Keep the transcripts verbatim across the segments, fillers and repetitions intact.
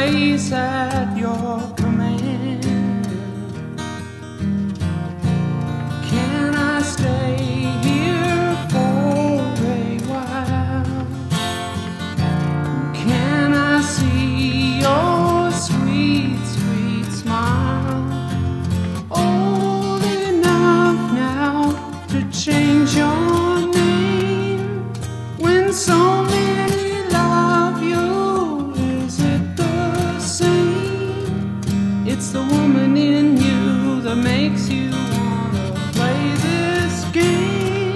place at your command. Can I stay here for a while? Can I see your sweet, sweet smile? Old enough now to change your name when so many love you. Is it the same? It's the woman in you that makes you wanna play this game.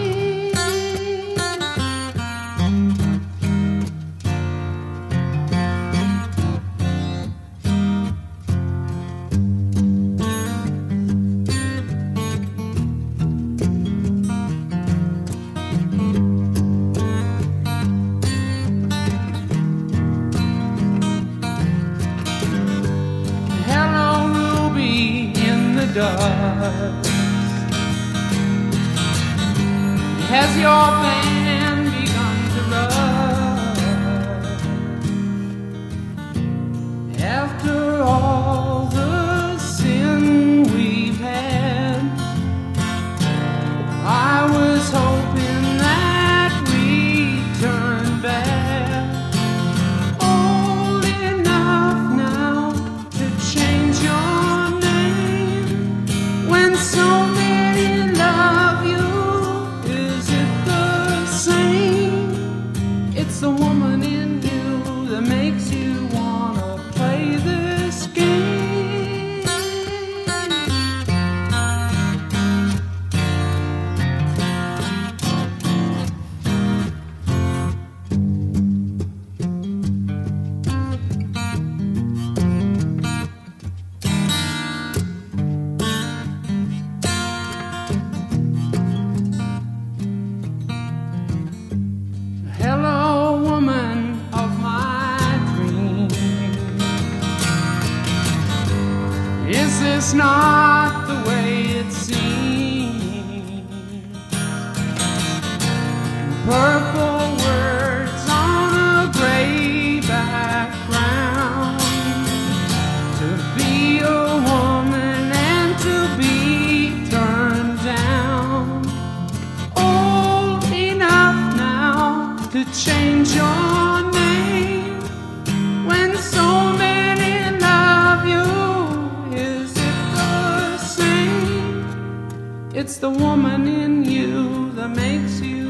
Dust. Has your band begun to rust? After all the sin we've had, I was hoping that we'd turn back. Old enough now to change your when so many love you. Is it the same? It's the woman in you that makes you wanna play this game. Hello, woman of my dream. Is this not the way it seems? Purple words on a gray background. To be a woman and to be turned down. Old enough now to change your name when so many love you. Is it the same? It's the woman in you that makes you